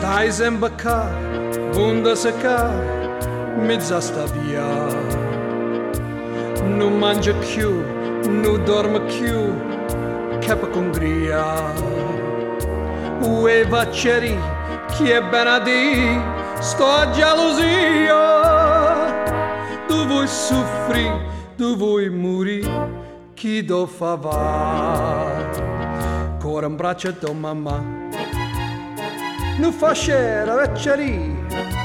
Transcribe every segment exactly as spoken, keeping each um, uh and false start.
Stai sempre qua, bunda secca, mezza sta via. Non mangia più, non dorme più, capo con gria. Ue vacceri, chi è benedì, sto a gelosia. Tu vuoi soffrire, tu vuoi morire, chi do fa va. Cora in braccio tua mamma, non fa scera vecchiaria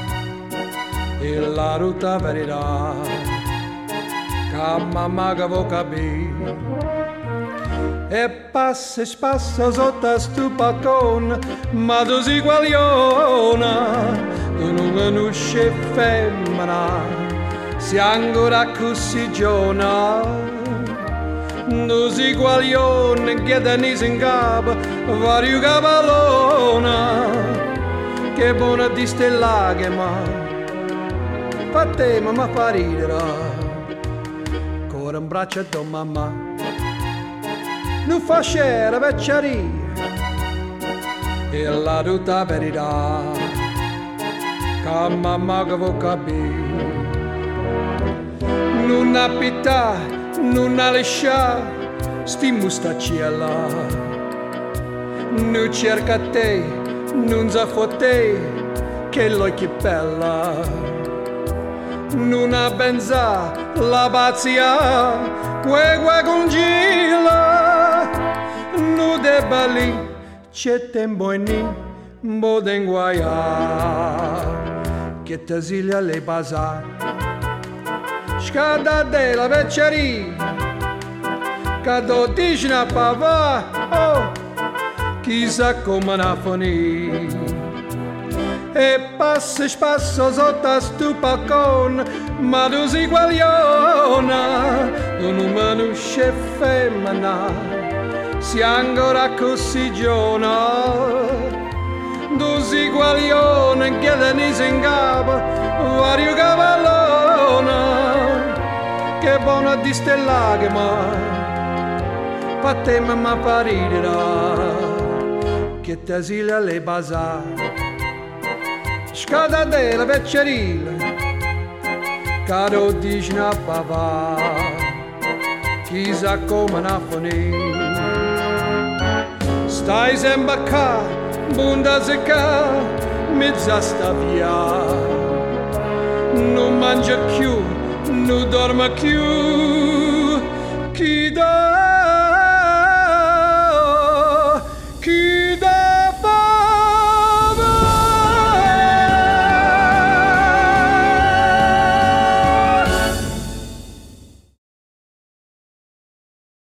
e la ruta verità che mamma che vuoi capire e passa e spassa sotto sto balcone ma tu sei guagliona tu non conosci femmina sei ancora così giovane tu sei guaglione che tenisi in capo vario capallona che buona di ste lacrime fa te mamma fa ridere ancora in braccio a tua mamma non fa scera vecchiaria e la tutta verità che mamma che vuoi capire non ha pietà non ha lasciato sti mustacciella non cerca te non sa fotte che lo che bella non ha benza la pazzia que que congela non debba lì c'è tempo in ni mo denguaia che te ziglia le basa scada della vecchiaria che dodici na pava oh chissà come na finì e passa e spassa sotto sto balcone ma tu sei guagliona tu non conosci femmina sei ancora così giovane tu sei guagliona che tenisi in capo vario cavallona che buona di ste lacrime fa te mamma parirà che te asila le basa scada della vecchiaria caro dici na papà chissà come na finì stai sempre qua bunda secca mezza sta via non mangia più non dorme più